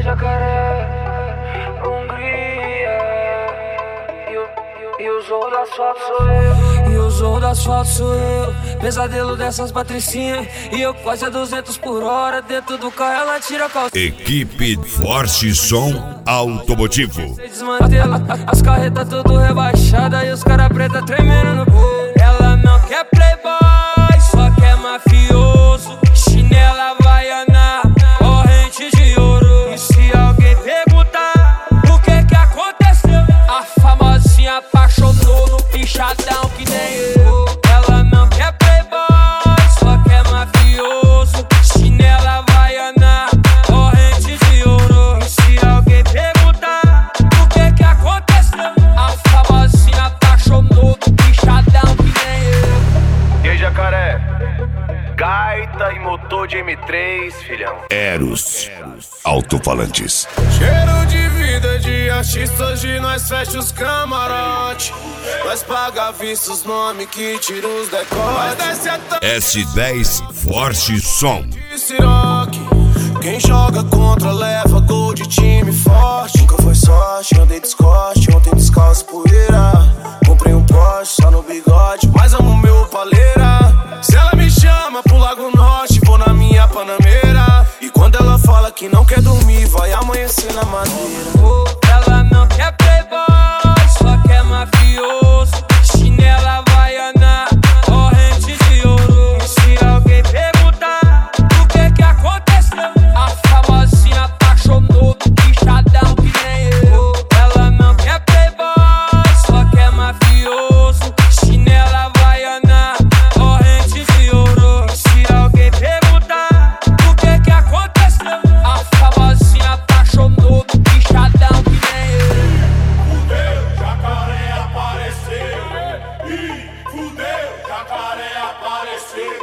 Jacaré, Hungria. E o Zorro do Asfalto sou eu. E o Zorro do Asfalto sou eu. Pesadelo dessas patricinhas. E eu quase a 200 por hora. Dentro do carro ela tira a calça. Equipe Forte Som Automotivo. Desmantela, as carretas tudo rebaixadas. E os cara preta tremendo no povo. Ela não quer playboy, só quer mafioso. Chinela havaiana, corrente de ouro. E se alguém perguntar o que aconteceu, a famosinha apaixonou no pichadão que nem eu. Ela não quer playboy, só quer mafioso. Chinela havaiana, corrente de ouro. E se alguém perguntar o que aconteceu, a famosinha apaixonou no pichadão que nem eu. E aí, Jacaré? Gaita e motor de M3, filhão. Eros Alto-Falantes. Cheiro de vida de artista, hoje nós fecha os camarote. Nós paga à vista os nomes que tira os decotes. S10 Forte Som. Quem joga contra leva gol de time forte. Nunca foi sorte, andei descorte. Ontem descalço poeira. Comprei um Porsche só no bigode, mas amo meu paleira. Se ela me chama pro Lago Norte, vou na minha Panameira. E quando ela fala que não quer dormir, vai amanhecer na madeira. Ela não quer playboy, só quer mafioso. Chinela havaiana, corrente de ouro. E se alguém perguntar o que aconteceu, a famosinha apaixonou do pichadão que nem eu. Ela não quer playboy, só quer mafioso. Chinela havaiana, corrente de ouro. E se alguém perguntar o que aconteceu, a famosinha apaixonou do pichadão que nem eu. Fudeu, Jacaré apareceu. Ih, fudeu, Jacaré apareceu.